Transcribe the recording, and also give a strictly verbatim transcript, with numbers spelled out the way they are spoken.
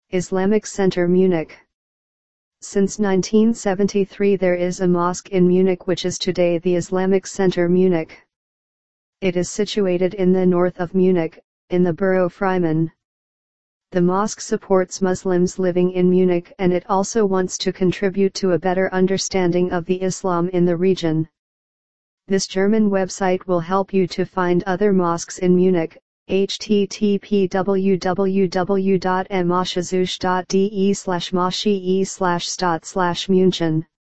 Islamic Center Munich. Since nineteen seventy-three there is a mosque in Munich which is today the Islamic Center Munich. It is situated in the north of Munich, in the borough Freimann. The mosque supports Muslims living in Munich and it also wants to contribute to a better understanding of the Islam in the region. This German website will help you to find other mosques in Munich. H T T P w w w dot moschezusch dot d e slash moschee slash stat slash München